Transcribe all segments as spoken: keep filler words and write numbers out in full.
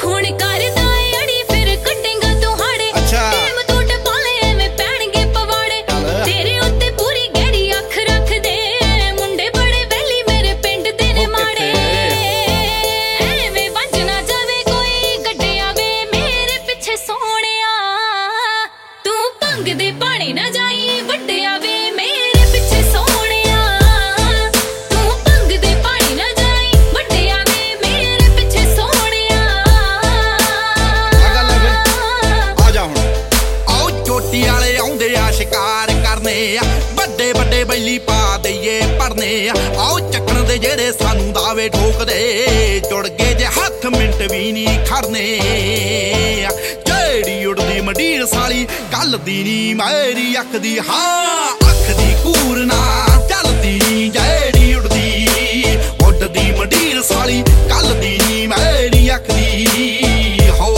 ਵੱਡੇ ਵੱਡੇ ਬੈਲੀ ਪਾ ਦਈਏ ਪਰਨੇ ਆਓ ਚੱਕਣ ਦੇ ਜਿਹੜੇ ਸਾਨੂੰ ਦਾਵੇ ਠੋਕਦੇ ਜੁੜ ਗਏ ਜੇ ਹੱਥ ਮਿੰਟ ਵੀ ਨਹੀਂ ਖੜਨੇ ਜਿਹੜੀ ਉੜਦੀ ਮੰਡੀਰ ਸਾਲੀ ਗੱਲ ਦੀ ਨੀ ਮੇਰੀ ਅੱਖ ਦੀ ਹਾਂ ਅੱਖ ਦੀ ਕੂਰ ਨਾ ਚੱਲਦੀ ਨੀ ਜਿਹੜੀ ਉੜਦੀ ਉੱਡਦੀ ਮੰਡੀਰ ਸਾਲੀ ਗੱਲ ਦੀ ਨੀ ਮੇਰੀ ਅੱਖ ਦੀ ਹੋ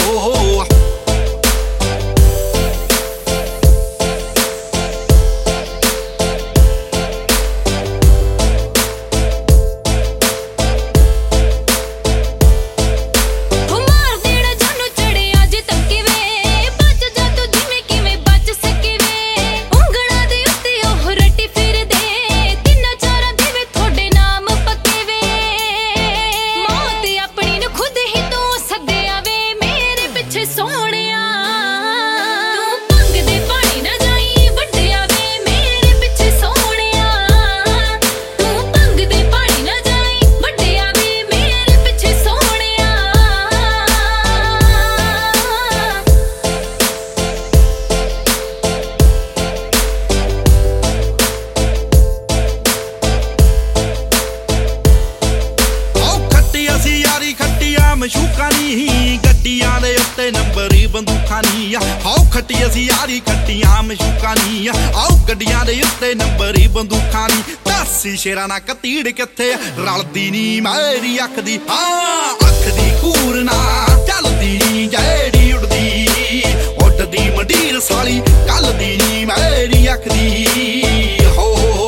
ਮਸ਼ੂਕਾਂ ਨੀ ਗੱਡੀਆਂ ਦੇ ਉੱਤੇ ਨੰਬਰੀ ਬੰਦੂਕਾਂ ਨੀ ਆਓ ਖੱਟੀ ਅਸੀਂ ਯਾਰੀ ਖੱਟੀਆਂ ਮਸ਼ੂਕਾਂ ਨੀ ਆਓ ਗੱਡੀਆਂ ਦੇ ਉੱਤੇ ਨੰਬਰੀ ਬੰਦੂਕਾਂ ਨੀ ਦਸ ਸ਼ੇਰਾਂ ਨਾਲ ਕਤੀੜ ਕਿੱਥੇ ਰਲਦੀ ਨੀ ਮੇਰੀ ਅੱਖ ਦੀ ਹਾਂ ਅੱਖ ਦੀ ਕੂਰ ਨਾ ਚੱਲਦੀ ਨੀ ਜਿਹੜੀ ਉੜਦੀ ਉੱਡਦੀ ਮੰਡੀਰ ਸਾਲੀ ਕੱਲ ਦੀ ਨੀ ਮੇਰੀ ਅੱਖ ਦੀ ਹੋ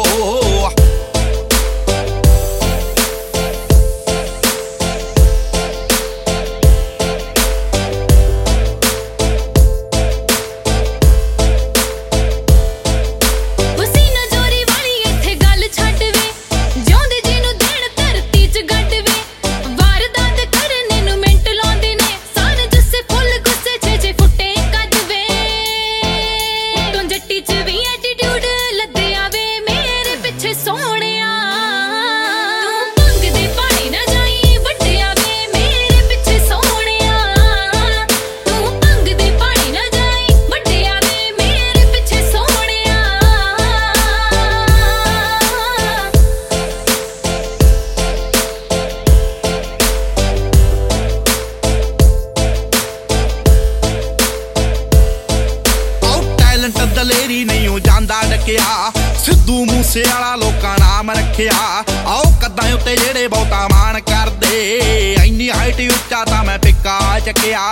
ਦਲੇਰੀ ਨਹੀਂ ਹੋ ਜਾਂਦਾ ਡਕਿਆ ਸਿੱਧੂ ਮੂਸੇ ਵਾਲਾ ਲੋਕਾਂ ਨਾਮ ਰੱਖਿਆ ਆਓ ਕੱਦਾਂ ਉੱਤੇ ਜਿਹੜੇ ਬਹੁਤਾ ਮਾਣ ਕਰਦੇ ਇੰਨੀ ਹਾਈਟ ਉੱਚਾ ਤਾਂ ਮੈਂ ਪਿੱਕਾ ਚੱਕਿਆ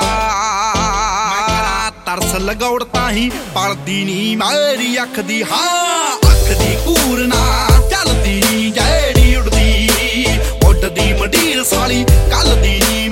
ਤਰਸ ਲਗਾਉੜ ਤਾਂ ਹੀ ਪਲਦੀ ਨੀ ਮੇਰੀ ਅੱਖ ਦੀ ਹਾਂ ਅੱਖ ਦੀ ਕੂਰ ਨਾ ਚੱਲਦੀ ਜਿਹੜੀ ਉੜਦੀ ਉੱਡਦੀ ਮੰਡੀਰ ਸਾਲੀ ਕੱਲ ਦੀ ਨੀ